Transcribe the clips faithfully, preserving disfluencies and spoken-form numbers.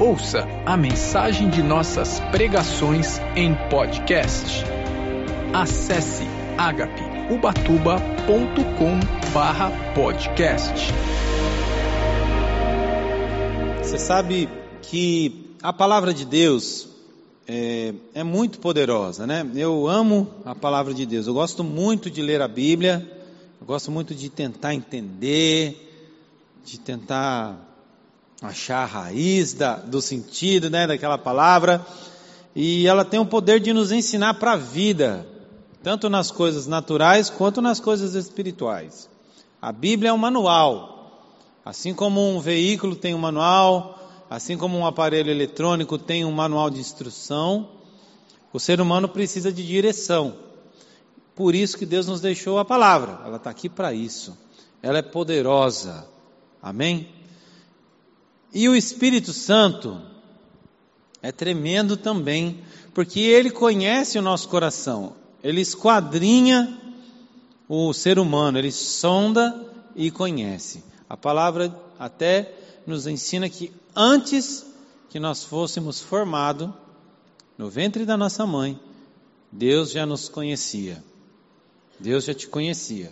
Ouça a mensagem de nossas pregações em podcast. Acesse agape ubatuba ponto com barra podcast. Você sabe que a palavra de Deus é, é muito poderosa, né? Eu amo a palavra de Deus. Eu gosto muito de ler a Bíblia. Eu gosto muito de tentar entender, de tentar achar a raiz da, do sentido, né, daquela palavra. E ela tem o poder de nos ensinar para a vida, tanto nas coisas naturais quanto nas coisas espirituais. A Bíblia é um manual. Assim como um veículo tem um manual, assim como um aparelho eletrônico tem um manual de instrução, o ser humano precisa de direção. Por isso que Deus nos deixou a palavra. Ela está aqui para isso. Ela é poderosa. Amém? E o Espírito Santo é tremendo também, porque ele conhece o nosso coração. Ele esquadrinha o ser humano, ele sonda e conhece. A palavra até nos ensina que antes que nós fôssemos formados no ventre da nossa mãe, Deus já nos conhecia. Deus já te conhecia.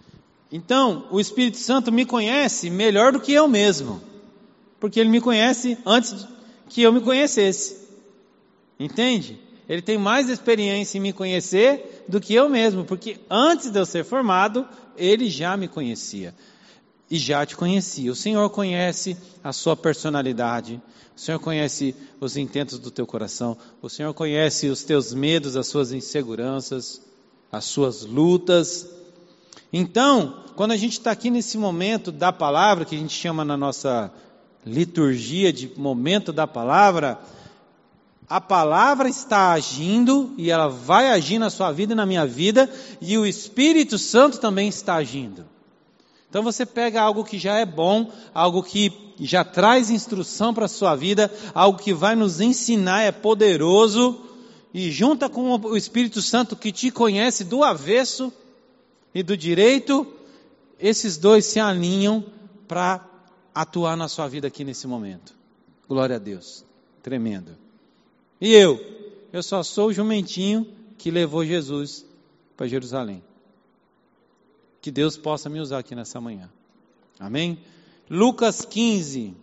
Então, o Espírito Santo me conhece melhor do que eu mesmo, porque ele me conhece antes que eu me conhecesse. Entende? Ele tem mais experiência em me conhecer do que eu mesmo, porque antes de eu ser formado, ele já me conhecia. E já te conhecia. O Senhor conhece a sua personalidade, o Senhor conhece os intentos do teu coração, o Senhor conhece os teus medos, as suas inseguranças, as suas lutas. Então, quando a gente está aqui nesse momento da palavra, que a gente chama na nossa liturgia de momento da palavra, a palavra está agindo e ela vai agir na sua vida e na minha vida, e o Espírito Santo também está agindo. Então você pega algo que já é bom, algo que já traz instrução para a sua vida, algo que vai nos ensinar, é poderoso, e junta com o Espírito Santo que te conhece do avesso e do direito, esses dois se alinham para atuar na sua vida aqui nesse momento. Glória a Deus. Tremendo. E eu? Eu só sou o jumentinho que levou Jesus para Jerusalém. Que Deus possa me usar aqui nessa manhã. Amém? Lucas quinze.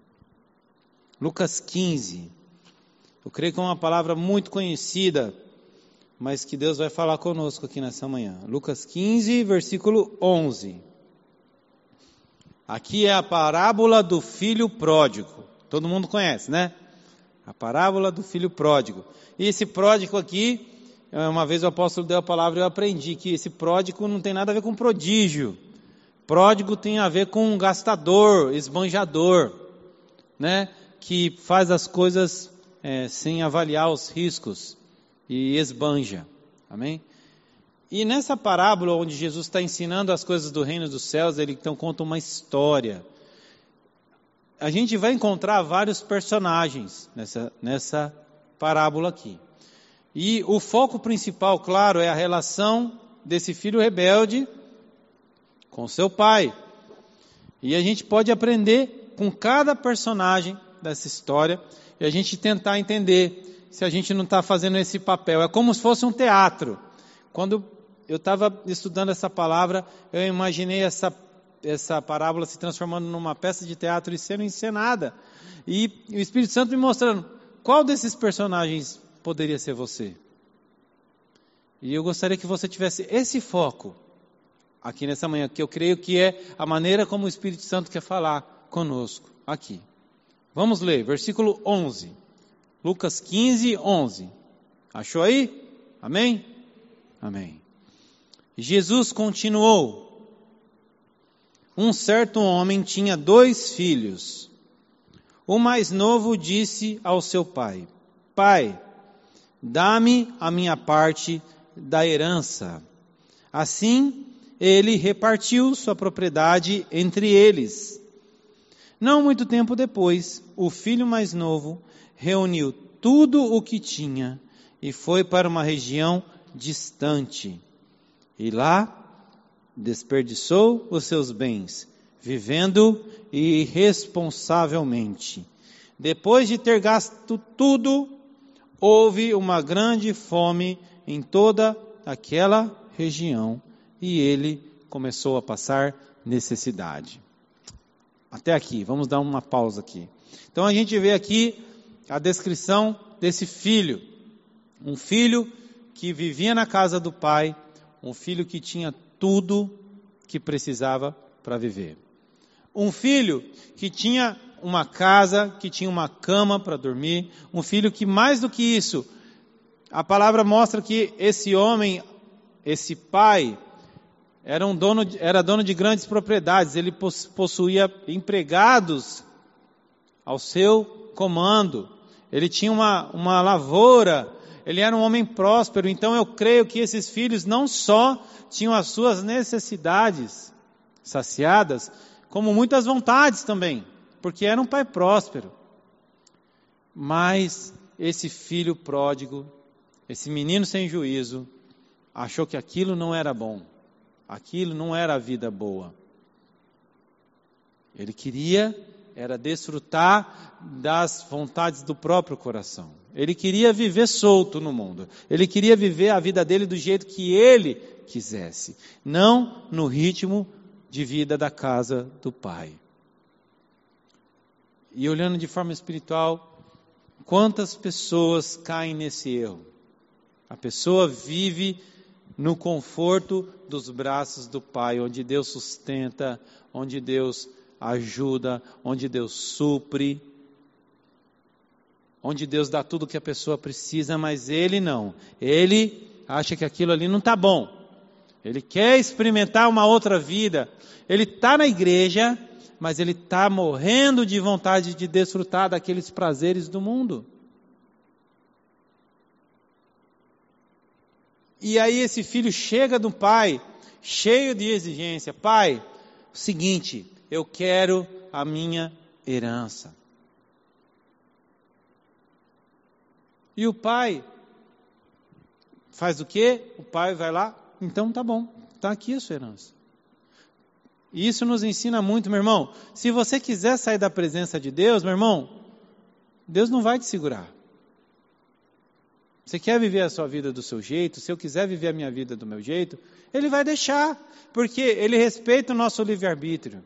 Lucas quinze. Eu creio que é uma palavra muito conhecida, mas que Deus vai falar conosco aqui nessa manhã. Lucas quinze, versículo onze. Aqui é a parábola do filho pródigo. Todo mundo conhece, né? A parábola do filho pródigo. E esse pródigo aqui, uma vez o apóstolo deu a palavra e eu aprendi que esse pródigo não tem nada a ver com prodígio. Pródigo tem a ver com gastador, esbanjador, né? Que faz as coisas é, sem avaliar os riscos e esbanja. Amém? E nessa parábola onde Jesus está ensinando as coisas do reino dos céus, ele então conta uma história. A gente vai encontrar vários personagens nessa, nessa parábola aqui. E o foco principal, claro, é a relação desse filho rebelde com seu pai. E a gente pode aprender com cada personagem dessa história e a gente tentar entender se a gente não está fazendo esse papel. É como se fosse um teatro. Quando eu estava estudando essa palavra, eu imaginei essa, essa parábola se transformando numa peça de teatro e sendo encenada. E o Espírito Santo me mostrando qual desses personagens poderia ser você. E eu gostaria que você tivesse esse foco aqui nessa manhã, que eu creio que é a maneira como o Espírito Santo quer falar conosco aqui. Vamos ler, versículo onze. Lucas quinze, onze. Achou aí? Amém? Amém. Jesus continuou. Um certo homem tinha dois filhos. O mais novo disse ao seu pai: Pai, dá-me a minha parte da herança. Assim, ele repartiu sua propriedade entre eles. Não muito tempo depois, o filho mais novo reuniu tudo o que tinha e foi para uma região distante. E lá desperdiçou os seus bens, vivendo irresponsavelmente. Depois de ter gasto tudo, houve uma grande fome em toda aquela região e ele começou a passar necessidade. Até aqui, vamos dar uma pausa aqui. Então a gente vê aqui a descrição desse filho. Um filho que vivia na casa do pai, um filho que tinha tudo que precisava para viver. Um filho que tinha uma casa, que tinha uma cama para dormir. Um filho que, mais do que isso, a palavra mostra que esse homem, esse pai, era, um dono, era dono de grandes propriedades. Ele possuía empregados ao seu comando. Ele tinha uma, uma lavoura. Ele era um homem próspero. Então eu creio que esses filhos não só tinham as suas necessidades saciadas, como muitas vontades também, porque era um pai próspero. Mas esse filho pródigo, esse menino sem juízo, achou que aquilo não era bom, aquilo não era a vida boa. Ele queria era desfrutar das vontades do próprio coração. Ele queria viver solto no mundo. Ele queria viver a vida dele do jeito que ele quisesse, não no ritmo de vida da casa do pai. E olhando de forma espiritual, quantas pessoas caem nesse erro? A pessoa vive no conforto dos braços do pai, onde Deus sustenta, onde Deus ajuda, onde Deus supre, onde Deus dá tudo o que a pessoa precisa, mas ele não. Ele acha que aquilo ali não está bom. Ele quer experimentar uma outra vida. Ele está na igreja, mas ele está morrendo de vontade de desfrutar daqueles prazeres do mundo. E aí esse filho chega do pai, cheio de exigência. Pai, o seguinte, eu quero a minha herança. E o pai faz o quê? O pai vai lá, então tá bom, tá aqui a sua herança. E isso nos ensina muito, meu irmão. Se você quiser sair da presença de Deus, meu irmão, Deus não vai te segurar. Você quer viver a sua vida do seu jeito? Se eu quiser viver a minha vida do meu jeito, Ele vai deixar, porque Ele respeita o nosso livre-arbítrio.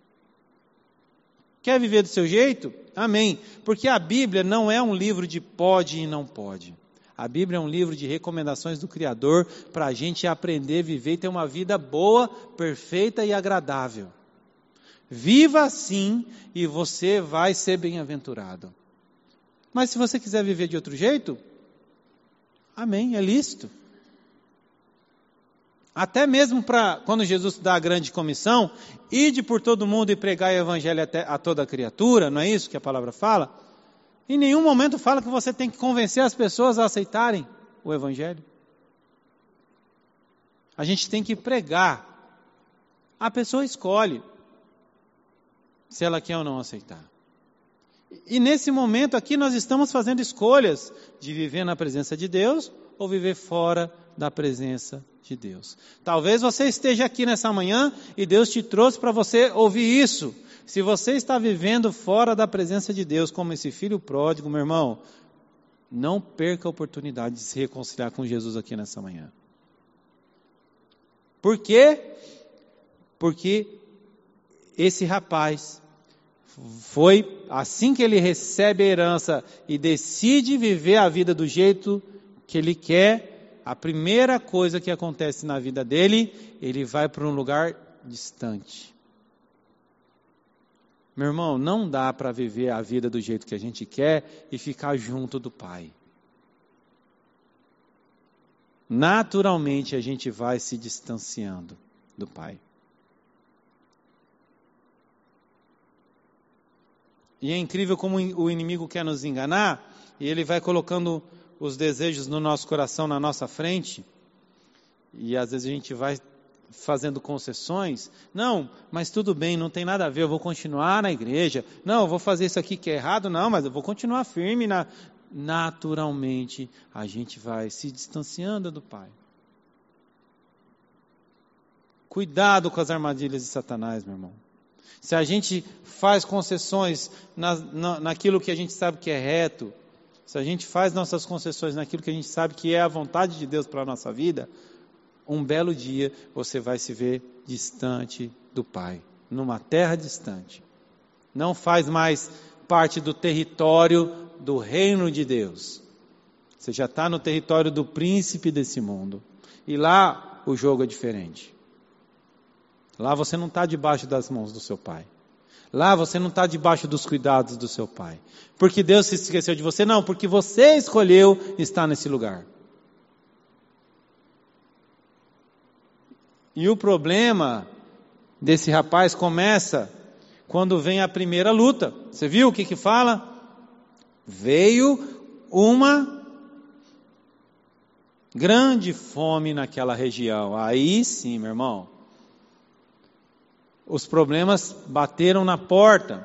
Quer viver do seu jeito? Amém. Porque a Bíblia não é um livro de pode e não pode. A Bíblia é um livro de recomendações do Criador para a gente aprender a viver e ter uma vida boa, perfeita e agradável. Viva assim e você vai ser bem-aventurado. Mas se você quiser viver de outro jeito, amém, é lícito. Até mesmo para quando Jesus dá a grande comissão, ide por todo mundo e pregai o evangelho a toda criatura, não é isso que a palavra fala? Em nenhum momento fala que você tem que convencer as pessoas a aceitarem o evangelho. A gente tem que pregar. A pessoa escolhe se ela quer ou não aceitar. E nesse momento aqui nós estamos fazendo escolhas de viver na presença de Deus ou viver fora da presença de Deus. Talvez você esteja aqui nessa manhã e Deus te trouxe para você ouvir isso. Se você está vivendo fora da presença de Deus, como esse filho pródigo, meu irmão, não perca a oportunidade de se reconciliar com Jesus aqui nessa manhã. Por quê? Porque esse rapaz foi, assim que ele recebe a herança e decide viver a vida do jeito que ele quer, a primeira coisa que acontece na vida dele, ele vai para um lugar distante. Meu irmão, não dá para viver a vida do jeito que a gente quer e ficar junto do Pai. Naturalmente a gente vai se distanciando do Pai. E é incrível como o inimigo quer nos enganar, e ele vai colocando os desejos no nosso coração, na nossa frente, e às vezes a gente vai fazendo concessões. Não, mas tudo bem, não tem nada a ver, eu vou continuar na igreja. Não, eu vou fazer isso aqui que é errado, não, mas eu vou continuar firme. Na... Naturalmente, a gente vai se distanciando do Pai. Cuidado com as armadilhas de Satanás, meu irmão. se a gente faz concessões na, na, naquilo que a gente sabe que é reto, se a gente faz nossas concessões naquilo que a gente sabe que é a vontade de Deus para a nossa vida, um belo dia você vai se ver distante do Pai, numa terra distante. Não faz mais parte do território do reino de Deus. Você já está no território do príncipe desse mundo. E lá o jogo é diferente. Lá você não está debaixo das mãos do seu Pai. Lá você não está debaixo dos cuidados do seu Pai. Porque Deus se esqueceu de você? Não, porque você escolheu estar nesse lugar. E o problema desse rapaz começa quando vem a primeira luta. Você viu o que que fala? Veio uma grande fome naquela região. Aí sim, meu irmão. Os problemas bateram na porta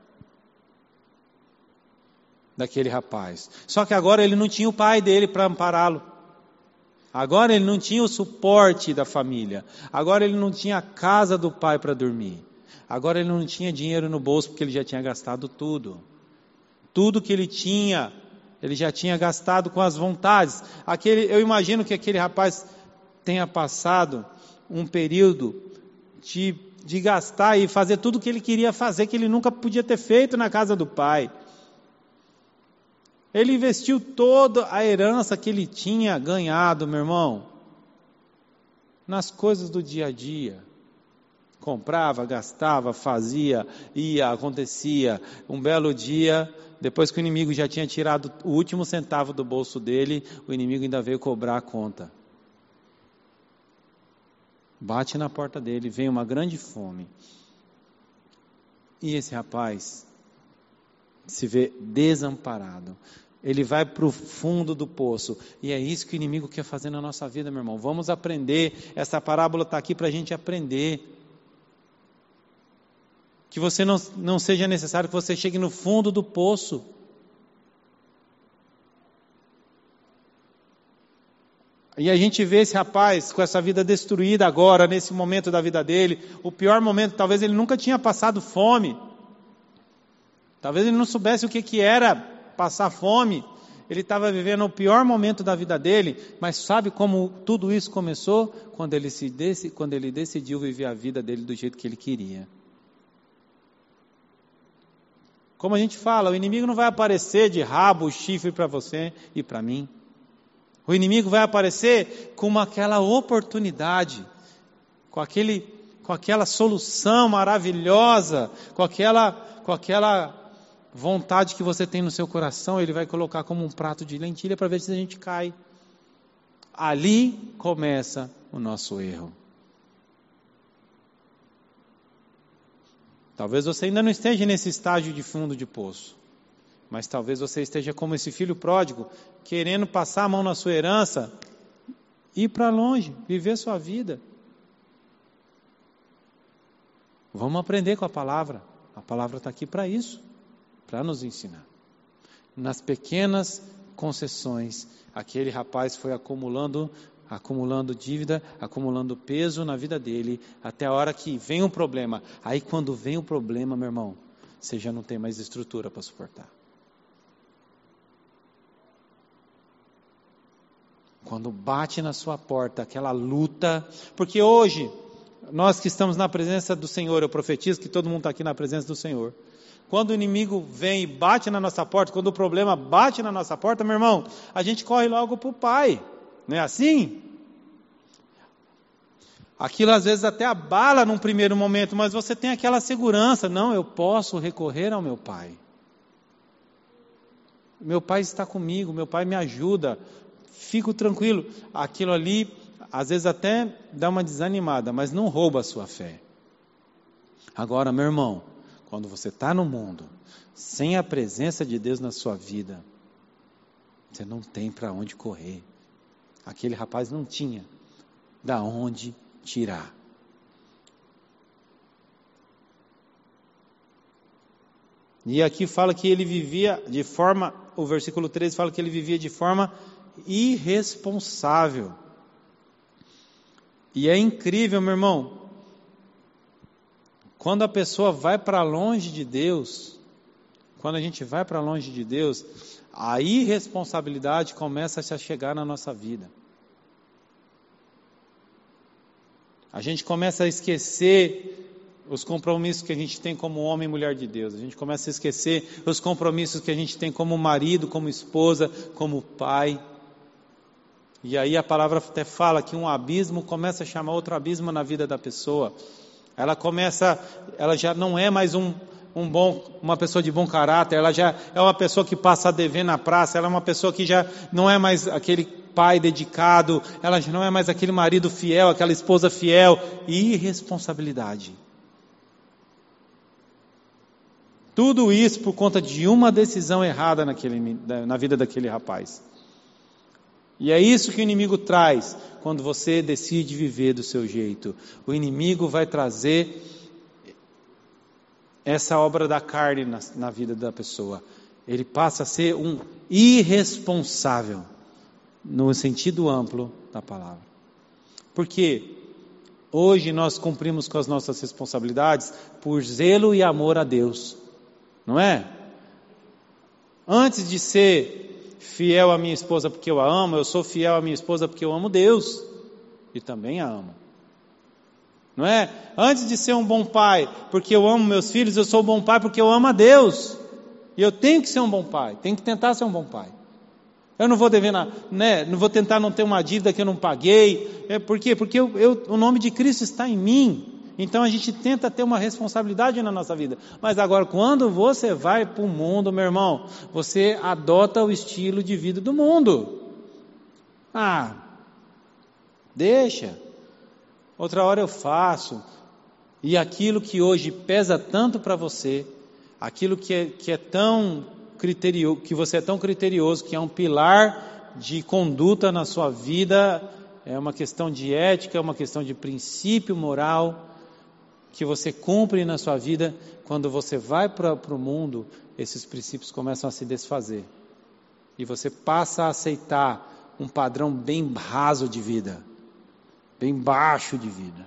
daquele rapaz. Só que agora ele não tinha o pai dele para ampará-lo. Agora ele não tinha o suporte da família. Agora ele não tinha a casa do pai para dormir. Agora ele não tinha dinheiro no bolso porque ele já tinha gastado tudo. Tudo que ele tinha, ele já tinha gastado com as vontades. Aquele, eu imagino que aquele rapaz tenha passado um período de, de gastar e fazer tudo o que ele queria fazer, que ele nunca podia ter feito na casa do pai. Ele investiu toda a herança que ele tinha ganhado, meu irmão, nas coisas do dia a dia. Comprava, gastava, fazia, ia, acontecia. Um belo dia, depois que o inimigo já tinha tirado o último centavo do bolso dele, o inimigo ainda veio cobrar a conta. Bate na porta dele, vem uma grande fome. E esse rapaz se vê desamparado. Ele vai para o fundo do poço. E é isso que o inimigo quer fazer na nossa vida, meu irmão. Vamos aprender. Essa parábola está aqui para a gente aprender. Que você não, não seja necessário que você chegue no fundo do poço. E a gente vê esse rapaz com essa vida destruída agora, nesse momento da vida dele. O pior momento, talvez ele nunca tinha passado fome. Talvez ele não soubesse o que, que era passar fome. Ele estava vivendo o pior momento da vida dele. Mas sabe como tudo isso começou? Quando ele, se dec... Quando ele decidiu viver a vida dele do jeito que ele queria. Como a gente fala, o inimigo não vai aparecer de rabo, chifre para você e para mim. O inimigo vai aparecer com uma, aquela oportunidade, com, aquele, com aquela solução maravilhosa, com aquela, com aquela vontade que você tem no seu coração, ele vai colocar como um prato de lentilha para ver se a gente cai. Ali começa o nosso erro. Talvez você ainda não esteja nesse estágio de fundo de poço. Mas talvez você esteja como esse filho pródigo, querendo passar a mão na sua herança, ir para longe, viver sua vida. Vamos aprender com a palavra. A palavra está aqui para isso, para nos ensinar. Nas pequenas concessões, aquele rapaz foi acumulando acumulando dívida, acumulando peso na vida dele, até a hora que vem um problema. Aí quando vem o problema, meu irmão, você já não tem mais estrutura para suportar. Quando bate na sua porta aquela luta, porque hoje, nós que estamos na presença do Senhor, eu profetizo que todo mundo está aqui na presença do Senhor. Quando o inimigo vem e bate na nossa porta, quando o problema bate na nossa porta, meu irmão, a gente corre logo para o Pai. Não é assim? Aquilo às vezes até abala num primeiro momento, mas você tem aquela segurança. Não, eu posso recorrer ao meu Pai. Meu Pai está comigo, meu Pai me ajuda. Fico tranquilo. Aquilo ali, às vezes até dá uma desanimada, mas não rouba a sua fé. Agora, meu irmão, quando você está no mundo, sem a presença de Deus na sua vida, você não tem para onde correr. Aquele rapaz não tinha da onde tirar. E aqui fala que ele vivia de forma, o versículo treze fala que ele vivia de forma irresponsável. E é incrível, meu irmão, Quando a pessoa vai para longe de Deus, quando a gente vai para longe de Deus, a irresponsabilidade começa a chegar na nossa vida. A gente começa a esquecer os compromissos que a gente tem como homem e mulher de Deus. A gente começa a esquecer os compromissos que a gente tem como marido, como esposa, como pai. E aí a palavra até fala que um abismo começa a chamar outro abismo na vida da pessoa. Ela começa, ela já não é mais um, um bom, uma pessoa de bom caráter, ela já é uma pessoa que passa a dever na praça, ela é uma pessoa que já não é mais aquele pai dedicado, ela já não é mais aquele marido fiel, aquela esposa fiel. Irresponsabilidade. Tudo isso por conta de uma decisão errada naquele, na vida daquele rapaz. E é isso que o inimigo traz quando você decide viver do seu jeito. O inimigo vai trazer essa obra da carne na, na vida da pessoa. Ele passa a ser um irresponsável, no sentido amplo da palavra. Porque hoje nós cumprimos com as nossas responsabilidades por zelo e amor a Deus. Não é? Antes de ser fiel à minha esposa porque eu a amo, eu sou fiel à minha esposa porque eu amo Deus e também a amo. Não é? Antes de ser um bom pai porque eu amo meus filhos, eu sou um bom pai porque eu amo a Deus. E eu tenho que ser um bom pai, tenho que tentar ser um bom pai. Eu não vou dever, na, né? Não vou tentar não ter uma dívida que eu não paguei. É, por quê? Porque eu, eu, o nome de Cristo está em mim. Então a gente tenta ter uma responsabilidade na nossa vida. Mas agora, quando você vai para o mundo, meu irmão, você adota o estilo de vida do mundo. Ah, deixa. Outra hora eu faço. E aquilo que hoje pesa tanto para você, aquilo que é, que é tão criterioso, que você é tão criterioso, que é um pilar de conduta na sua vida, é uma questão de ética, é uma questão de princípio moral, que você cumpre na sua vida. Quando você vai para o mundo, esses princípios começam a se desfazer. E você passa a aceitar um padrão bem raso de vida, bem baixo de vida.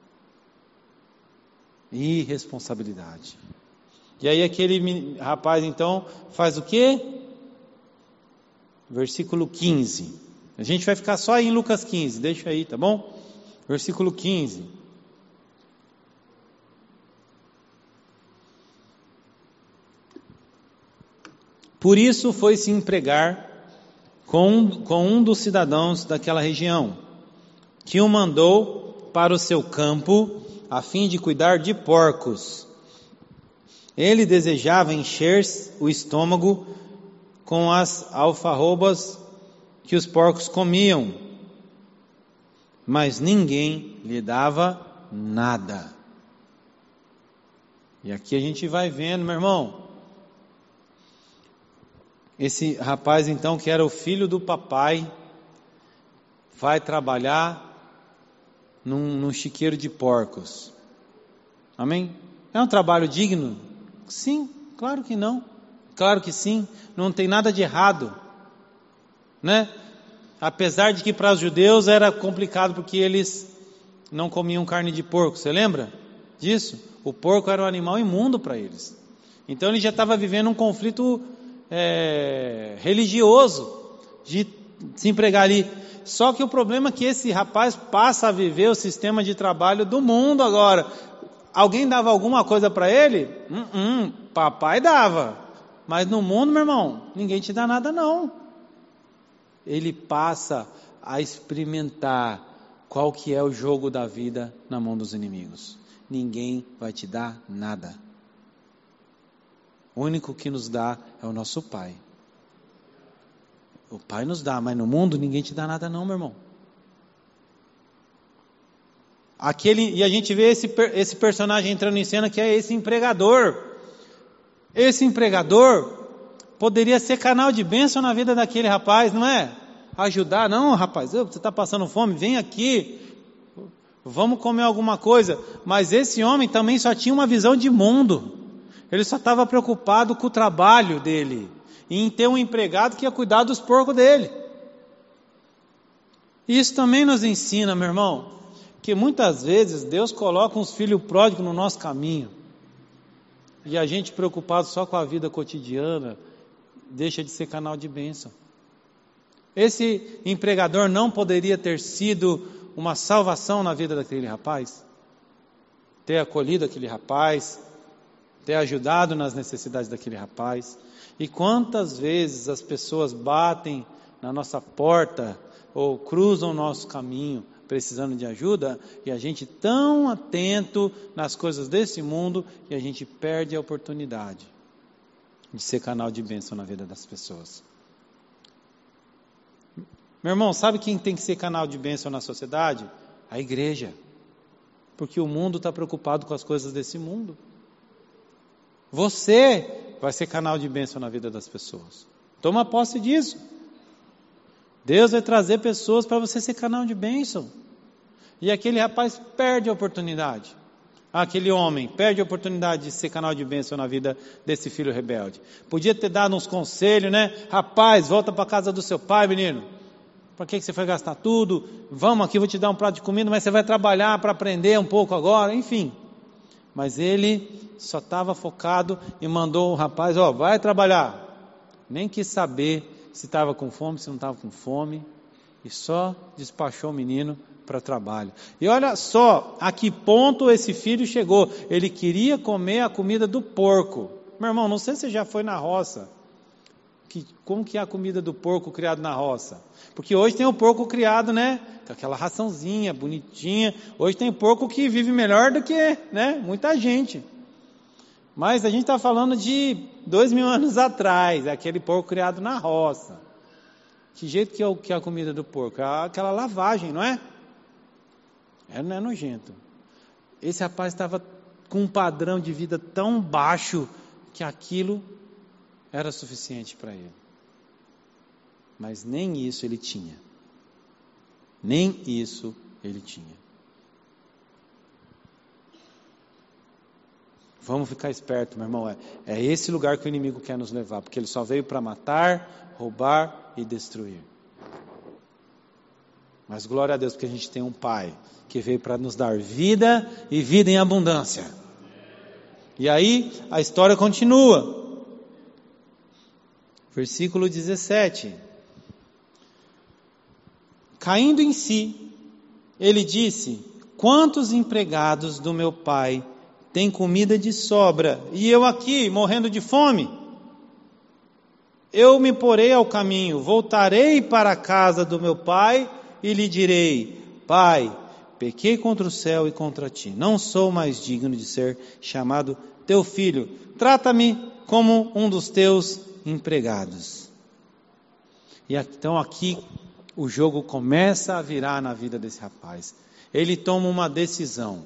Irresponsabilidade. E aí aquele rapaz então faz o quê? Versículo quinze. A gente vai ficar só em Lucas quinze, deixa aí, tá bom? Versículo quinze. Por isso foi se empregar com, com um dos cidadãos daquela região, que o mandou para o seu campo, a fim de cuidar de porcos. Ele desejava encher o estômago com as alfarrobas que os porcos comiam, mas ninguém lhe dava nada. E aqui a gente vai vendo, meu irmão, esse rapaz então, que era o filho do papai, vai trabalhar num, num chiqueiro de porcos. Amém? É um trabalho digno? Sim, claro que não. Claro que sim, não tem nada de errado, né? Apesar de que para os judeus era complicado porque eles não comiam carne de porco. Você lembra disso? O porco era um animal imundo para eles. Então ele já estava vivendo um conflito É, religioso de se empregar ali. Só que o problema é que esse rapaz passa a viver o sistema de trabalho do mundo agora. Alguém dava alguma coisa para ele? Hum, hum, papai dava. Mas no mundo, meu irmão, ninguém te dá nada não. Ele passa a experimentar qual que é o jogo da vida na mão dos inimigos. Ninguém vai te dar nada. O único que nos dá é o nosso Pai. O Pai nos dá, mas no mundo ninguém te dá nada não, meu irmão. Aquele, e a gente vê esse, esse personagem entrando em cena, que é esse empregador. Esse empregador poderia ser canal de bênção na vida daquele rapaz, não é? Ajudar, não, rapaz, você está passando fome, vem aqui, vamos comer alguma coisa. Mas esse homem também só tinha uma visão de mundo. Ele só estava preocupado com o trabalho dele, e em ter um empregado que ia cuidar dos porcos dele. Isso também nos ensina, meu irmão, Porque muitas vezes Deus coloca uns filhos pródigos no nosso caminho. E a gente preocupado só com a vida cotidiana, deixa de ser canal de bênção. Esse empregador não poderia ter sido uma salvação na vida daquele rapaz? Ter acolhido aquele rapaz, ter ajudado nas necessidades daquele rapaz. E quantas vezes as pessoas batem na nossa porta ou cruzam o nosso caminho precisando de ajuda, e a gente tão atento nas coisas desse mundo, e a gente perde a oportunidade de ser canal de bênção na vida das pessoas. Meu irmão, sabe quem tem que ser canal de bênção na sociedade? A igreja. Porque o mundo está preocupado com as coisas desse mundo. Você vai ser canal de bênção na vida das pessoas. Toma posse disso. Deus vai trazer pessoas para você ser canal de bênção. E aquele rapaz perde a oportunidade. Aquele homem perde a oportunidade de ser canal de bênção na vida desse filho rebelde. Podia ter dado uns conselhos, né? Rapaz, volta para a casa do seu pai, menino. Para que você foi gastar tudo? Vamos aqui, vou te dar um prato de comida, mas você vai trabalhar para aprender um pouco agora, enfim. Mas ele só estava focado e mandou o rapaz, ó, vai trabalhar. Nem quis saber se estava com fome, se não estava com fome, e só despachou o menino para o trabalho. E olha só a que ponto esse filho chegou. Ele queria comer a comida do porco. Meu irmão, não sei se você já foi na roça. Que, como que é a comida do porco criado na roça? Porque hoje tem o porco criado, né? Com aquela raçãozinha bonitinha. Hoje tem porco que vive melhor do que, né? Muita gente. Mas a gente está falando de dois mil anos atrás, aquele porco criado na roça. Que jeito que é, o, que é a comida do porco? É aquela lavagem, não é? É, não é nojento. Esse rapaz estava com um padrão de vida tão baixo que aquilo era suficiente para ele. Mas nem isso ele tinha. Nem isso ele tinha. Vamos ficar esperto, meu irmão. É, é esse lugar que o inimigo quer nos levar, porque ele só veio para matar, roubar e destruir. Mas glória a Deus, porque a gente tem um Pai que veio para nos dar vida e vida em abundância. E aí a história continua. Versículo dezessete. Caindo em si, ele disse: quantos empregados do meu pai têm comida de sobra, e eu aqui morrendo de fome? Eu me porei ao caminho, voltarei para a casa do meu pai e lhe direi: Pai, pequei contra o céu e contra ti, não sou mais digno de ser chamado teu filho, trata-me como um dos teus empregados. E então aqui o jogo começa a virar na vida desse rapaz. Ele toma uma decisão.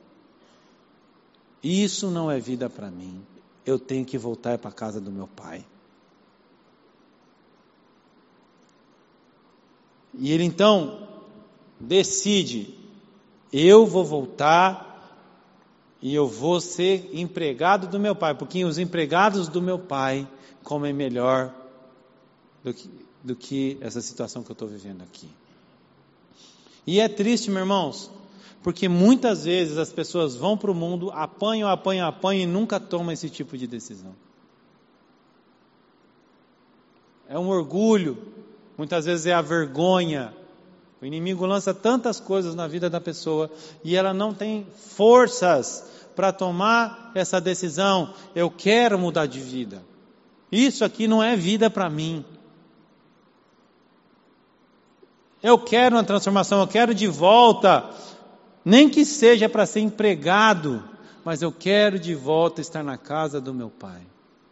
Isso não é vida para mim. Eu tenho que voltar para a casa do meu pai. E ele então decide: eu vou voltar e eu vou ser empregado do meu pai, porque os empregados do meu pai comem melhor do que, do que essa situação que eu estou vivendo aqui. E é triste, meus irmãos, porque muitas vezes as pessoas vão para o mundo, apanham, apanham, apanham e nunca tomam esse tipo de decisão. É um orgulho, muitas vezes é a vergonha. O inimigo lança tantas coisas na vida da pessoa e ela não tem forças para tomar essa decisão. Eu quero mudar de vida. Isso aqui não é vida para mim. Eu quero uma transformação, eu quero de volta, nem que seja para ser empregado, mas eu quero de volta estar na casa do meu pai.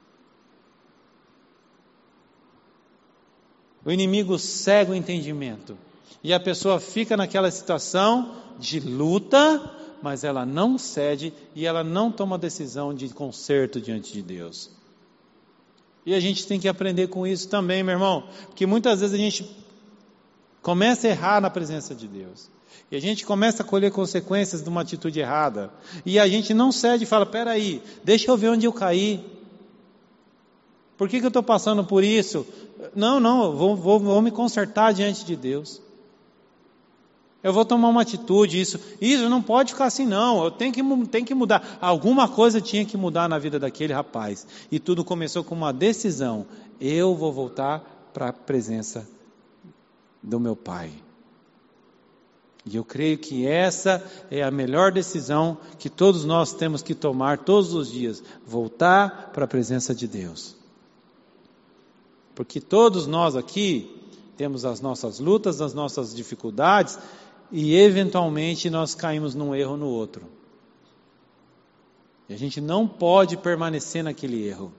O inimigo cega o entendimento. E a pessoa fica naquela situação de luta, mas ela não cede e ela não toma decisão de conserto diante de Deus. E a gente tem que aprender com isso também, meu irmão. Porque muitas vezes a gente começa a errar na presença de Deus. E a gente começa a colher consequências de uma atitude errada. E a gente não cede e fala: peraí, deixa eu ver onde eu caí. Por que que eu estou passando por isso? Não, não, eu vou, vou, vou me consertar diante de Deus. Eu vou tomar uma atitude, isso, isso não pode ficar assim não, eu tenho que, tenho que mudar. Alguma coisa tinha que mudar na vida daquele rapaz. E tudo começou com uma decisão. Eu vou voltar para a presença do meu pai. E eu creio que essa é a melhor decisão que todos nós temos que tomar todos os dias. Voltar para a presença de Deus. Porque todos nós aqui temos as nossas lutas, as nossas dificuldades, e eventualmente nós caímos num erro ou no outro. E a gente não pode permanecer naquele erro.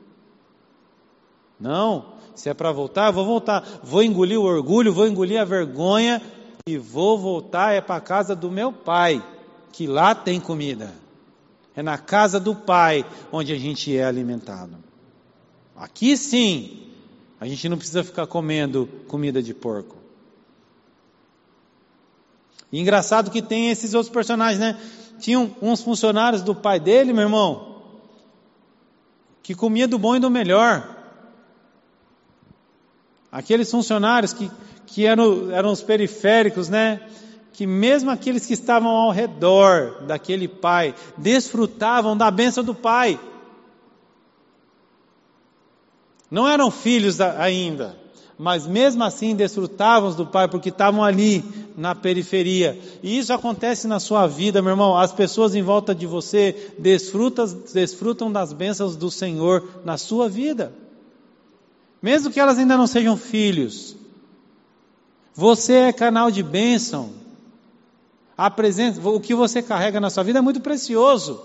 Não, se é para voltar, eu vou voltar. Vou engolir o orgulho, vou engolir a vergonha e vou voltar é para a casa do meu pai, que lá tem comida. É na casa do pai onde a gente é alimentado. Aqui sim, a gente não precisa ficar comendo comida de porco. E engraçado que tem esses outros personagens, né? Tinham uns funcionários do pai dele, meu irmão, que comia do bom e do melhor. Aqueles funcionários que, que eram, eram os periféricos, né? Que mesmo aqueles que estavam ao redor daquele pai, desfrutavam da bênção do pai. Não eram filhos ainda, mas mesmo assim desfrutavam do pai, porque estavam ali na periferia. E isso acontece na sua vida, meu irmão. As pessoas em volta de você desfrutam, desfrutam das bênçãos do Senhor na sua vida. Mesmo que elas ainda não sejam filhos. Você é canal de bênção. A presença, o que você carrega na sua vida é muito precioso.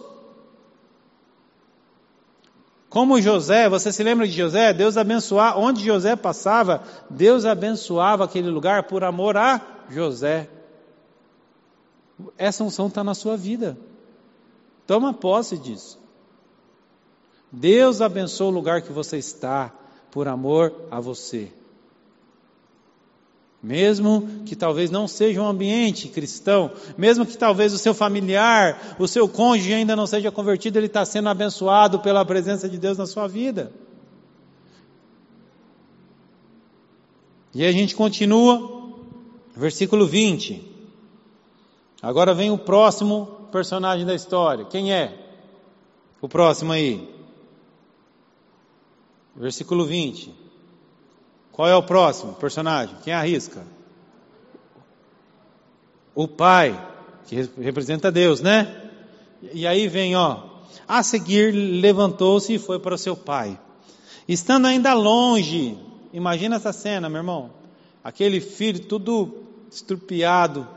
Como José, você se lembra de José? Deus abençoava, onde José passava, Deus abençoava aquele lugar por amor a José. Essa unção está na sua vida. Toma posse disso. Deus abençoa o lugar que você está por amor a você. Mesmo que talvez não seja um ambiente cristão, mesmo que talvez o seu familiar, o seu cônjuge ainda não seja convertido, ele está sendo abençoado pela presença de Deus na sua vida. E a gente continua, versículo vinte. Agora vem o próximo personagem da história. Quem é? O próximo aí. Versículo vinte. Qual é o próximo personagem? Quem arrisca? O pai, que representa Deus, né? E aí vem, ó. A seguir, levantou-se e foi para o seu pai. Estando ainda longe, imagina essa cena, meu irmão. Aquele filho tudo estrupiado.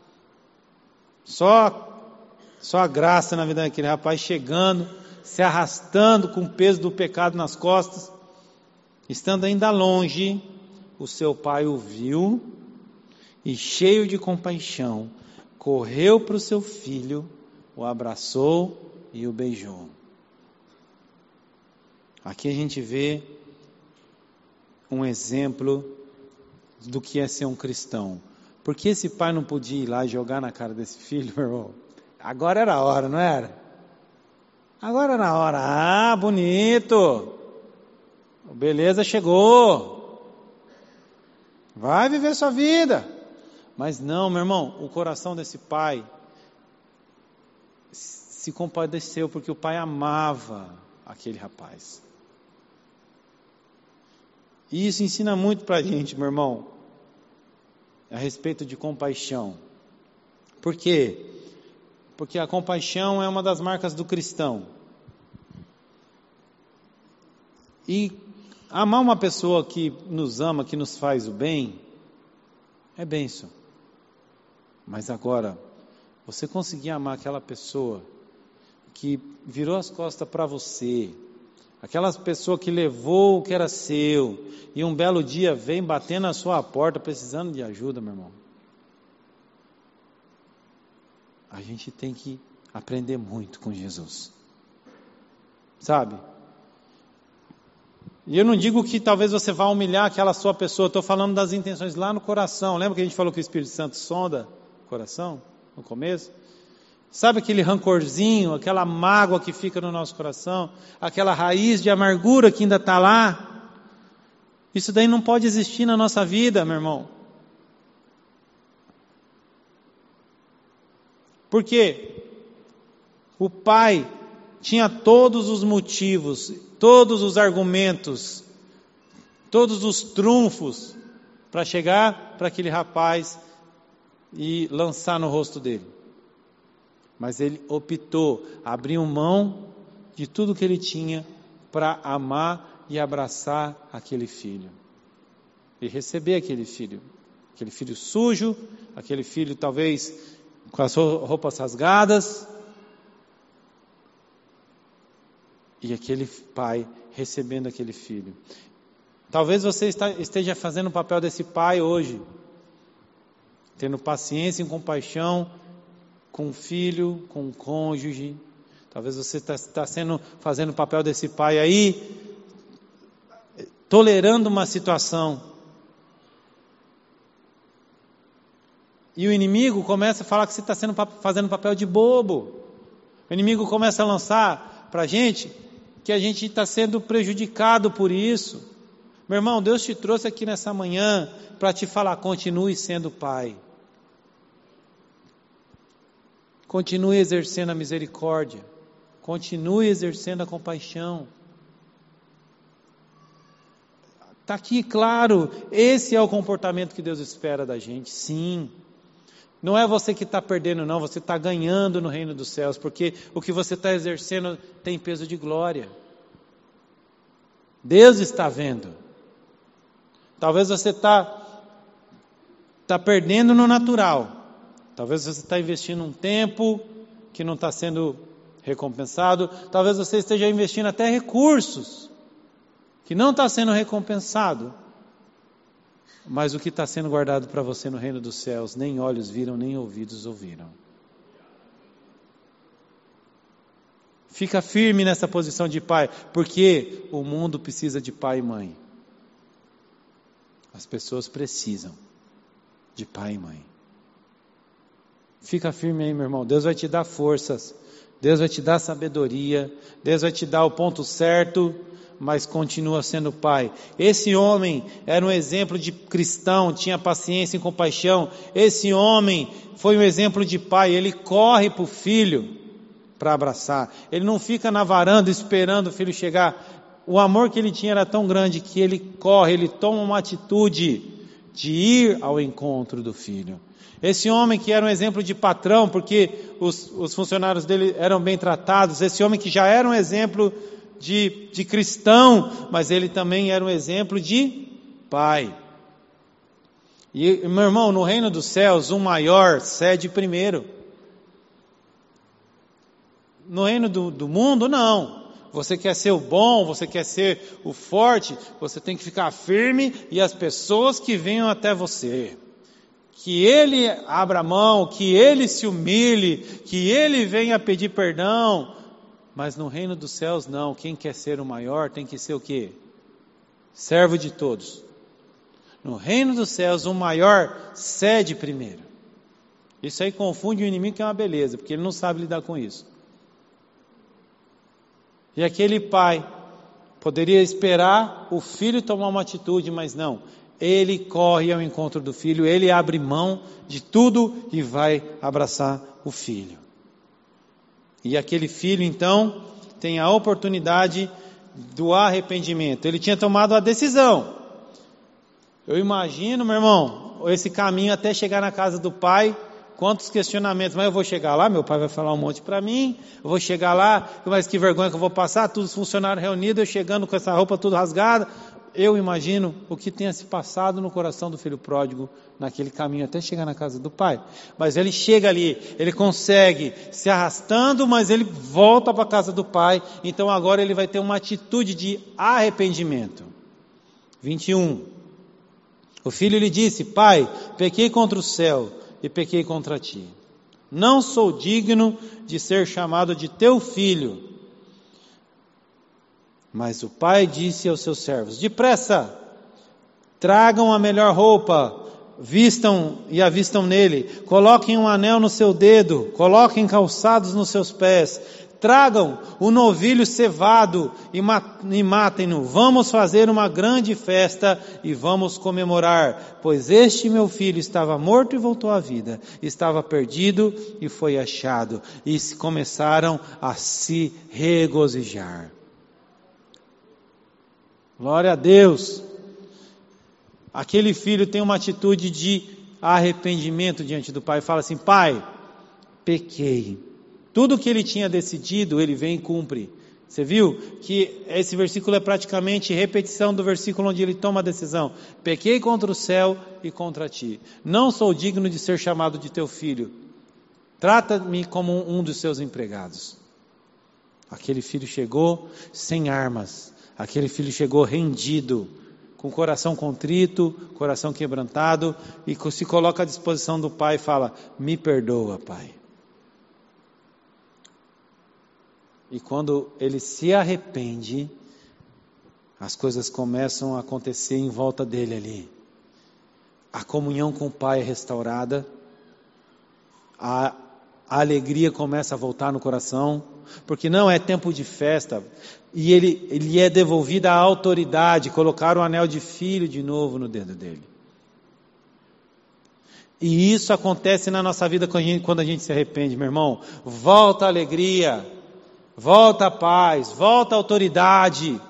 Só, só a graça na vida daquele rapaz chegando, se arrastando com o peso do pecado nas costas. Estando ainda longe, o seu pai o viu e, cheio de compaixão, correu para o seu filho, o abraçou e o beijou. Aqui a gente vê um exemplo do que é ser um cristão. Por que esse pai não podia ir lá e jogar na cara desse filho, meu irmão? Agora era a hora, não era? Agora era a hora. Ah, bonito! Beleza, chegou. Vai viver sua vida. Mas não, meu irmão, o coração desse pai se compadeceu porque o pai amava aquele rapaz. E isso ensina muito pra gente, meu irmão, a respeito de compaixão. Por quê? Porque a compaixão é uma das marcas do cristão. E amar uma pessoa que nos ama, que nos faz o bem, é bênção. Mas agora, você conseguir amar aquela pessoa que virou as costas para você, aquela pessoa que levou o que era seu, e um belo dia vem bater na sua porta precisando de ajuda, meu irmão. A gente tem que aprender muito com Jesus. Sabe? E eu não digo que talvez você vá humilhar aquela sua pessoa, estou falando das intenções lá no coração. Lembra que a gente falou que o Espírito Santo sonda o coração no começo? Sabe aquele rancorzinho, aquela mágoa que fica no nosso coração, aquela raiz de amargura que ainda está lá? Isso daí não pode existir na nossa vida, meu irmão. Porque o pai tinha todos os motivos, todos os argumentos, todos os trunfos para chegar para aquele rapaz e lançar no rosto dele. Mas ele optou, abriu mão de tudo que ele tinha para amar e abraçar aquele filho. E receber aquele filho. Aquele filho sujo, aquele filho talvez com as roupas rasgadas. E aquele pai recebendo aquele filho. Talvez você esteja fazendo o papel desse pai hoje. Tendo paciência e compaixão com o filho, com o cônjuge. Talvez você está tá sendo, fazendo o papel desse pai aí, tolerando uma situação. E o inimigo começa a falar que você está sendo, fazendo papel de bobo. O inimigo começa a lançar para a gente que a gente está sendo prejudicado por isso. Meu irmão, Deus te trouxe aqui nessa manhã para te falar, continue sendo pai. Continue exercendo a misericórdia. Continue exercendo a compaixão. Está aqui claro, esse é o comportamento que Deus espera da gente, sim. Não é você que está perdendo não, você está ganhando no reino dos céus, porque o que você está exercendo tem peso de glória. Deus está vendo. Talvez você está tá perdendo no natural. Talvez você está investindo um tempo que não está sendo recompensado. Talvez você esteja investindo até recursos que não está sendo recompensado. Mas o que está sendo guardado para você no reino dos céus, nem olhos viram, nem ouvidos ouviram. Fica firme nessa posição de pai, porque o mundo precisa de pai e mãe. As pessoas precisam de pai e mãe. Fica firme aí, meu irmão. Deus vai te dar forças. Deus vai te dar sabedoria. Deus vai te dar o ponto certo, mas continua sendo pai. Esse homem era um exemplo de cristão, tinha paciência e compaixão. Esse homem foi um exemplo de pai. Ele corre para o filho para abraçar. Ele não fica na varanda esperando o filho chegar. O amor que ele tinha era tão grande que ele corre, ele toma uma atitude de ir ao encontro do filho. Esse homem que era um exemplo de patrão, porque os, os funcionários dele eram bem tratados. Esse homem que já era um exemplo de, de cristão, mas ele também era um exemplo de pai. E, meu irmão, no reino dos céus, o maior cede primeiro. No reino do, do mundo, não. Você quer ser o bom, você quer ser o forte, você tem que ficar firme e as pessoas que venham até você. Que ele abra mão, que ele se humilhe, que ele venha pedir perdão. Mas no reino dos céus não, quem quer ser o maior tem que ser o quê? Servo de todos. No reino dos céus o maior cede primeiro. Isso aí confunde o inimigo, que é uma beleza, porque ele não sabe lidar com isso. E aquele pai poderia esperar o filho tomar uma atitude, mas não. Ele corre ao encontro do filho, ele abre mão de tudo e vai abraçar o filho. E aquele filho, então, tem a oportunidade do arrependimento. Ele tinha tomado a decisão. Eu imagino, meu irmão, esse caminho até chegar na casa do pai, quantos questionamentos. Mas eu vou chegar lá, meu pai vai falar um monte para mim, eu vou chegar lá, mas que vergonha que eu vou passar, todos os funcionários reunidos, eu chegando com essa roupa tudo rasgada. Eu imagino o que tenha se passado no coração do filho pródigo naquele caminho até chegar na casa do pai. Mas ele chega ali, ele consegue se arrastando, mas ele volta para a casa do pai. Então agora ele vai ter uma atitude de arrependimento. vinte e um. O filho lhe disse: Pai, pequei contra o céu e pequei contra ti. Não sou digno de ser chamado de teu filho. Mas o pai disse aos seus servos: Depressa, tragam a melhor roupa, vistam e avistam nele, coloquem um anel no seu dedo, coloquem calçados nos seus pés, tragam o novilho cevado e matem-no. Vamos fazer uma grande festa e vamos comemorar, pois este meu filho estava morto e voltou à vida, estava perdido e foi achado. E começaram a se regozijar. Glória a Deus. Aquele filho tem uma atitude de arrependimento diante do pai. Fala assim: pai, pequei. Tudo que ele tinha decidido, ele vem e cumpre. Você viu que esse versículo é praticamente repetição do versículo onde ele toma a decisão. Pequei contra o céu e contra ti. Não sou digno de ser chamado de teu filho. Trata-me como um dos seus empregados. Aquele filho chegou sem armas. Aquele filho chegou rendido, com o coração contrito, coração quebrantado, e se coloca à disposição do pai e fala: me perdoa, pai. E quando ele se arrepende, as coisas começam a acontecer em volta dele ali. A comunhão com o pai é restaurada, a, a alegria começa a voltar no coração, porque não é tempo de festa, e ele, ele é devolvida a autoridade, colocaram o anel de filho de novo no dedo dele. E isso acontece na nossa vida quando a gente, quando a gente se arrepende, meu irmão. Volta a alegria, volta a paz, volta a autoridade,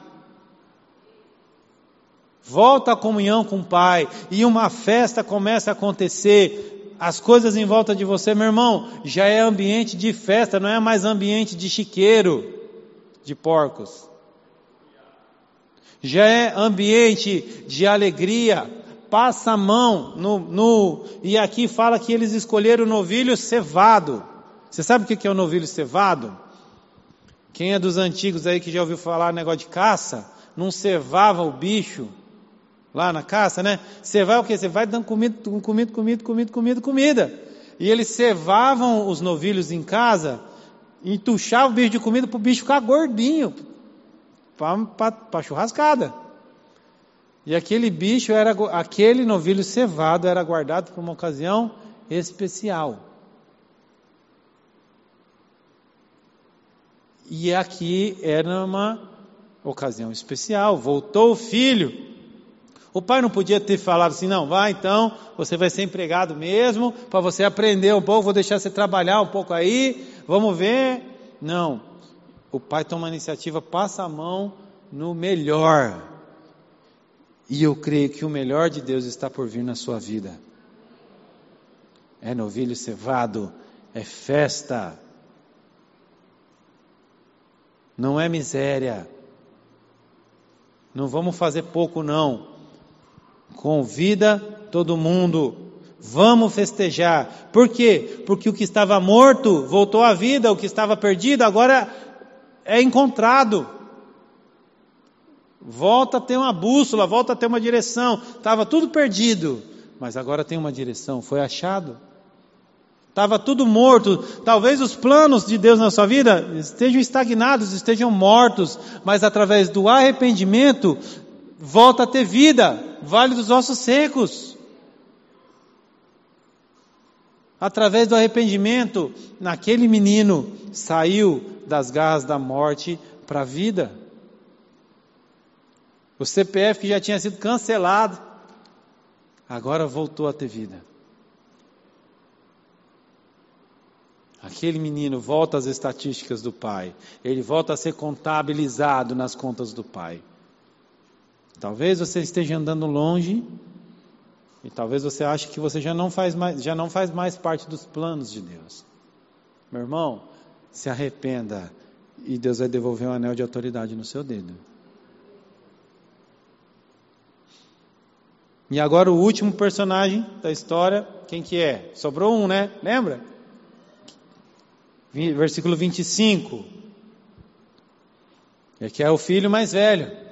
volta a comunhão com o Pai, e uma festa começa a acontecer. As coisas em volta de você, meu irmão, já é ambiente de festa, não é mais ambiente de chiqueiro, de porcos. Já é ambiente de alegria. Passa a mão no, no... E aqui fala que eles escolheram o novilho cevado. Você sabe o que é o novilho cevado? Quem é dos antigos aí que já ouviu falar negócio de caça, não cevava o bicho lá na caça, né? Cevar o quê? Você vai dando comida, comida, comida, comida, comida, comida. E eles cevavam os novilhos em casa, entuchavam o bicho de comida para o bicho ficar gordinho, para churrascada. E aquele bicho era, aquele novilho cevado era guardado para uma ocasião especial. E aqui era uma ocasião especial. Voltou o filho. O pai não podia ter falado assim: não, vai então, você vai ser empregado mesmo, para você aprender um pouco, vou deixar você trabalhar um pouco aí, vamos ver. Não. O pai toma a iniciativa, passa a mão no melhor. E eu creio que o melhor de Deus está por vir na sua vida. É novilho cevado, é festa. Não é miséria. Não vamos fazer pouco não. Convida todo mundo. Vamos festejar. Por quê? Porque o que estava morto voltou à vida. O que estava perdido agora é encontrado. Volta a ter uma bússola, volta a ter uma direção. Estava tudo perdido, mas agora tem uma direção. Foi achado. Estava tudo morto. Talvez os planos de Deus na sua vida estejam estagnados, estejam mortos, mas através do arrependimento volta a ter vida. Vale dos ossos secos. Através do arrependimento, naquele menino saiu das garras da morte para a vida. O C P F que já tinha sido cancelado, agora voltou a ter vida. Aquele menino volta às estatísticas do pai. Ele volta a ser contabilizado nas contas do pai. Talvez você esteja andando longe e talvez você ache que você já não faz mais, já não faz mais parte dos planos de Deus. Meu irmão, se arrependa e Deus vai devolver um anel de autoridade no seu dedo. E agora o último personagem da história, quem que é? Sobrou um, né? Lembra? Versículo vinte e cinco. É que é o filho mais velho.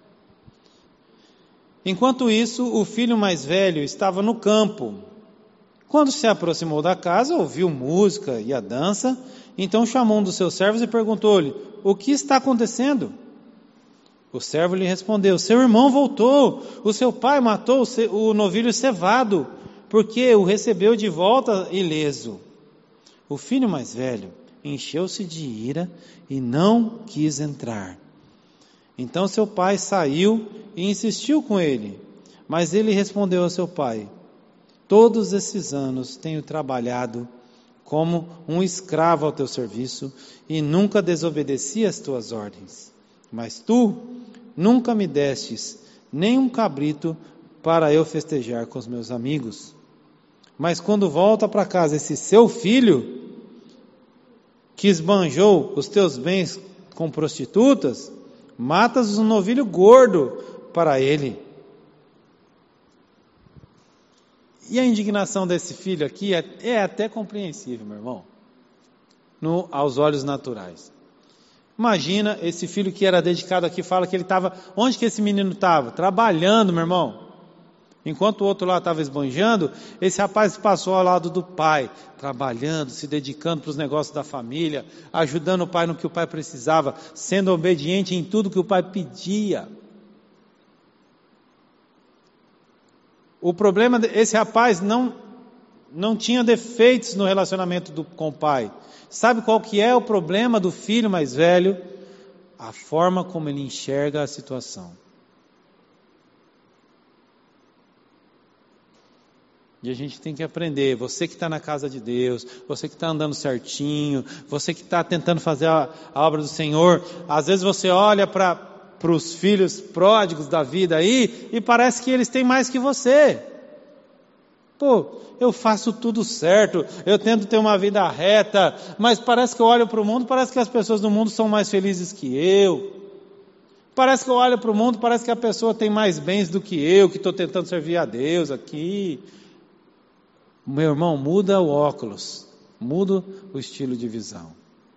Enquanto isso, o filho mais velho estava no campo. Quando se aproximou da casa, ouviu música e a dança. Então chamou um dos seus servos e perguntou-lhe: o que está acontecendo? O servo lhe respondeu: seu irmão voltou, o seu pai matou o novilho cevado, porque o recebeu de volta ileso. O filho mais velho encheu-se de ira e não quis entrar. Então seu pai saiu e insistiu com ele, mas ele respondeu a seu pai: todos esses anos tenho trabalhado como um escravo ao teu serviço e nunca desobedeci às tuas ordens. Mas tu nunca me destes nem um cabrito para eu festejar com os meus amigos. Mas quando volta para casa esse seu filho, que esbanjou os teus bens com prostitutas, matas um novilho gordo para ele. E a indignação desse filho aqui é, é até compreensível, meu irmão, no, aos olhos naturais. Imagina esse filho que era dedicado aqui, fala que ele estava, onde que esse menino estava? Trabalhando, meu irmão. Enquanto o outro lá estava esbanjando, esse rapaz passou ao lado do pai, trabalhando, se dedicando para os negócios da família, ajudando o pai no que o pai precisava, sendo obediente em tudo que o pai pedia. O problema, esse rapaz não, não tinha defeitos no relacionamento do, com o pai. Sabe qual que é o problema do filho mais velho? A forma como ele enxerga a situação. E a gente tem que aprender, você que está na casa de Deus, você que está andando certinho, você que está tentando fazer a, a obra do Senhor, às vezes você olha para os filhos pródigos da vida aí, e parece que eles têm mais que você. Pô, eu faço tudo certo, eu tento ter uma vida reta, mas parece que eu olho para o mundo, parece que as pessoas do mundo são mais felizes que eu. Parece que eu olho para o mundo, parece que a pessoa tem mais bens do que eu, que estou tentando servir a Deus aqui. Meu irmão, muda o óculos, muda o estilo de visão.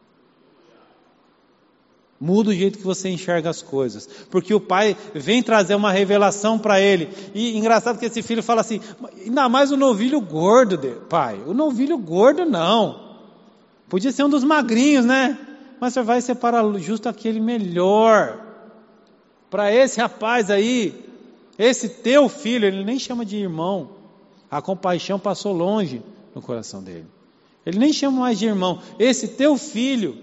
Muda o jeito que você enxerga as coisas. Porque o pai vem trazer uma revelação para ele. E engraçado que esse filho fala assim, ainda mais o novilho gordo, pai. O novilho gordo não. Podia ser um dos magrinhos, né? Mas você vai separar justo aquele melhor. Para esse rapaz aí, esse teu filho, ele nem chama de irmão. A compaixão passou longe no coração dele. Ele nem chama mais de irmão. Esse teu filho,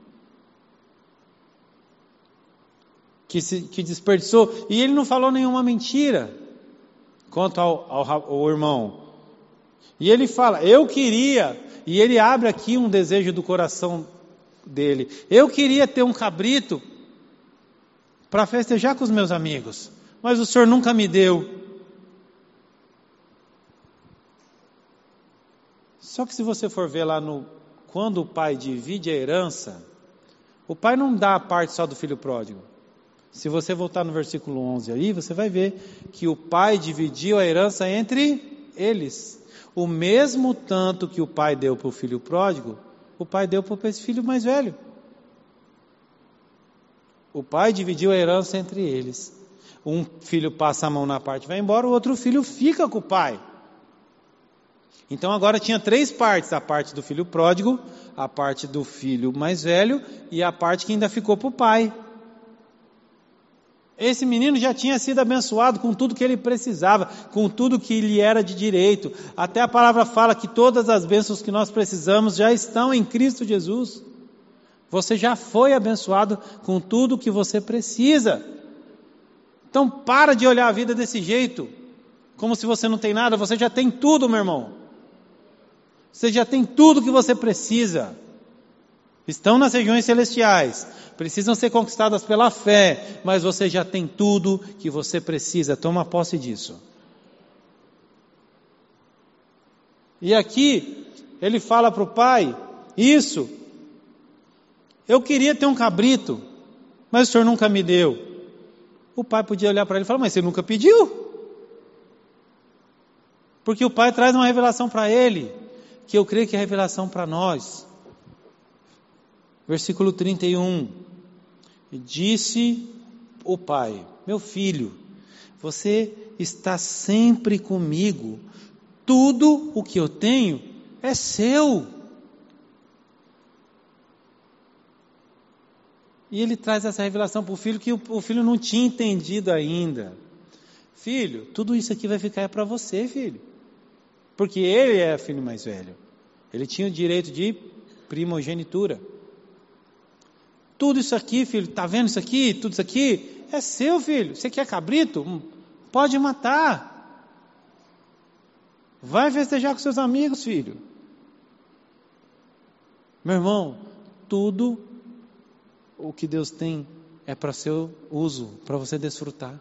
que, se, que desperdiçou, e ele não falou nenhuma mentira quanto ao, ao, ao irmão. E ele fala, eu queria, e ele abre aqui um desejo do coração dele. Eu queria ter um cabrito para festejar com os meus amigos, mas o Senhor nunca me deu. Só que se você for ver lá no, quando o pai divide a herança, o pai não dá a parte só do filho pródigo. Se você voltar no versículo onze aí, você vai ver que o pai dividiu a herança entre eles. O mesmo tanto que o pai deu para o filho pródigo, o pai deu para esse filho mais velho. O pai dividiu a herança entre eles. Um filho passa a mão na parte e vai embora, o outro filho fica com o pai. Então agora tinha três partes, a parte do filho pródigo, a parte do filho mais velho e a parte que ainda ficou para o pai. Esse menino já tinha sido abençoado com tudo que ele precisava, com tudo que lhe era de direito. Até a palavra fala que todas as bênçãos que nós precisamos já estão em Cristo Jesus. Você já foi abençoado com tudo que você precisa. Então para de olhar a vida desse jeito, como se você não tem nada, você já tem tudo, meu irmão. Você já tem tudo que você precisa. Estão nas regiões celestiais. Precisam ser conquistadas pela fé. Mas você já tem tudo que você precisa. Toma posse disso. E aqui, ele fala para o pai, isso. Eu queria ter um cabrito, mas o Senhor nunca me deu. O pai podia olhar para ele e falar, mas você nunca pediu? Porque o pai traz uma revelação para ele, que eu creio que é revelação para nós. Versículo trinta e um. Disse o pai, meu filho, você está sempre comigo, tudo o que eu tenho é seu. E ele traz essa revelação para o filho, que o filho não tinha entendido ainda. Filho, tudo isso aqui vai ficar para você, filho. Porque ele é filho mais velho. Ele tinha o direito de primogenitura. Tudo isso aqui, filho, está vendo isso aqui? Tudo isso aqui é seu, filho. Você quer cabrito? Pode matar. Vai festejar com seus amigos, filho. Meu irmão, tudo o que Deus tem é para seu uso, para você desfrutar.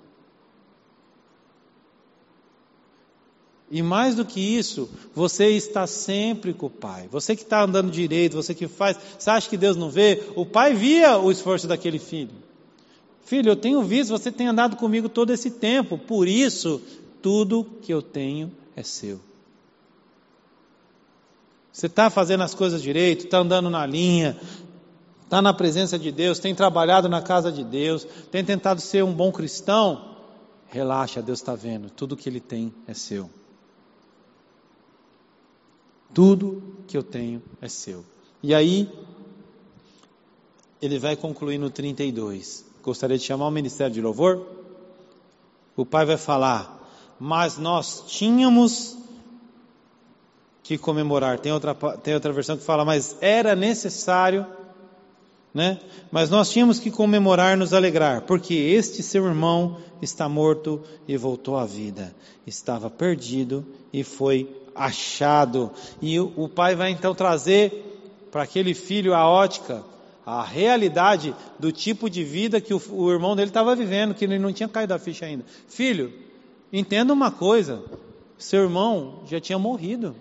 E mais do que isso, você está sempre com o Pai. Você que está andando direito, você que faz, você acha que Deus não vê? O Pai via o esforço daquele filho. Filho, eu tenho visto, você tem andado comigo todo esse tempo, por isso, tudo que eu tenho é seu. Você está fazendo as coisas direito, está andando na linha, está na presença de Deus, tem trabalhado na casa de Deus, tem tentado ser um bom cristão, relaxa, Deus está vendo, tudo que Ele tem é seu. Tudo que eu tenho é seu. E aí, ele vai concluir no trinta e dois. Gostaria de chamar o ministério de louvor? O pai vai falar, mas nós tínhamos que comemorar. Tem outra, tem outra versão que fala, mas era necessário, né? Mas nós tínhamos que comemorar, nos alegrar, porque este seu irmão está morto e voltou à vida. Estava perdido e foi achado. E o, o pai vai então trazer para aquele filho a ótica, a realidade do tipo de vida que o, o irmão dele estava vivendo, que ele não tinha caído a ficha ainda. Filho, entenda uma coisa, seu irmão já tinha morrido.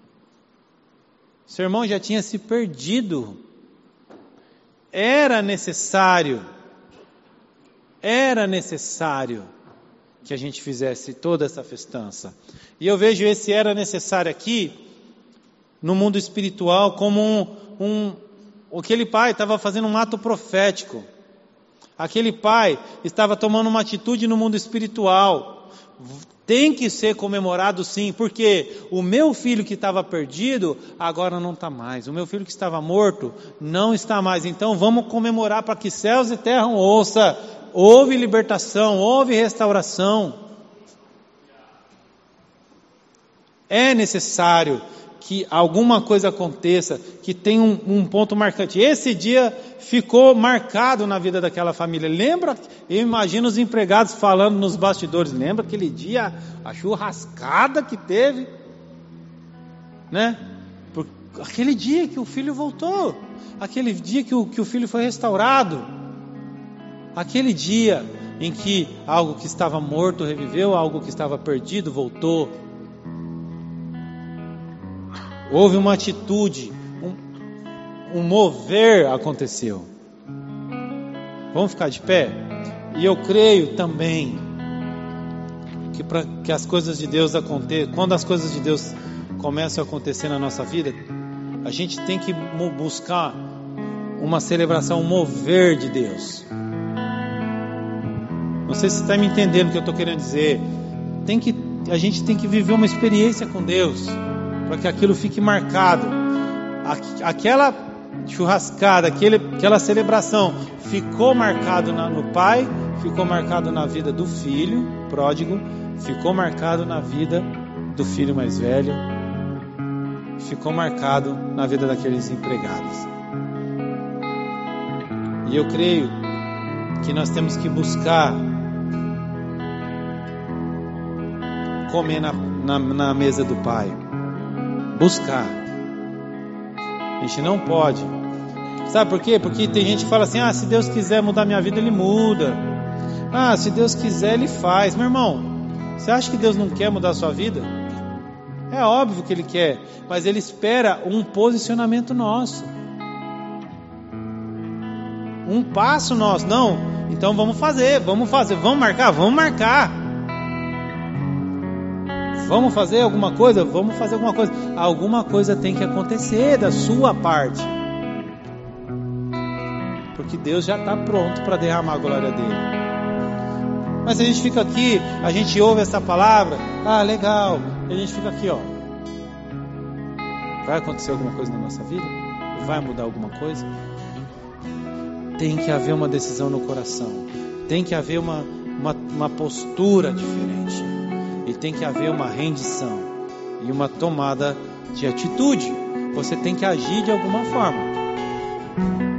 Seu irmão já tinha se perdido. Era necessário, era necessário que a gente fizesse toda essa festança. E eu vejo esse era necessário aqui, no mundo espiritual, como um, um aquele pai estava fazendo um ato profético. Aquele pai estava tomando uma atitude no mundo espiritual. Tem que ser comemorado sim, porque o meu filho que estava perdido, agora não está mais. O meu filho que estava morto, não está mais. Então vamos comemorar para que céus e terra ouça. Houve libertação, houve restauração. É necessário que alguma coisa aconteça, que tenha um, um ponto marcante. Esse dia ficou marcado na vida daquela família. Lembra, eu imagino os empregados falando nos bastidores, lembra aquele dia, a churrascada que teve, né? Por, aquele dia que o filho voltou, aquele dia que o, que o filho foi restaurado, aquele dia em que algo que estava morto reviveu, algo que estava perdido voltou. Houve uma atitude, um, um mover aconteceu. Vamos ficar de pé? E eu creio também que para que as coisas de Deus aconteçam, quando as coisas de Deus começam a acontecer na nossa vida, a gente tem que buscar uma celebração, um mover de Deus. Não sei se você está me entendendo o que eu estou querendo dizer. Tem que, a gente tem que viver uma experiência com Deus, para que aquilo fique marcado. Aquela churrascada, aquele, aquela celebração ficou marcado na, no pai, ficou marcado na vida do filho pródigo, ficou marcado na vida do filho mais velho, ficou marcado na vida daqueles empregados. E eu creio que nós temos que buscar comer na, na, na mesa do pai. Buscar. A gente não pode. Sabe por quê? Porque tem gente que fala assim, ah, se Deus quiser mudar minha vida, Ele muda. Ah, se Deus quiser, Ele faz. Meu irmão, você acha que Deus não quer mudar a sua vida? É óbvio que Ele quer, mas Ele espera um posicionamento nosso. Um passo nosso. Não, então vamos fazer, vamos fazer, vamos marcar, vamos marcar. Vamos fazer alguma coisa? Vamos fazer alguma coisa. Alguma coisa tem que acontecer da sua parte. Porque Deus já está pronto para derramar a glória dele. Mas a gente fica aqui, a gente ouve essa palavra, ah, legal. E a gente fica aqui, ó. Vai acontecer alguma coisa na nossa vida? Vai mudar alguma coisa? Tem que haver uma decisão no coração. Tem que haver uma, uma, uma postura diferente. E tem que haver uma rendição e uma tomada de atitude. você tem que agir de alguma forma.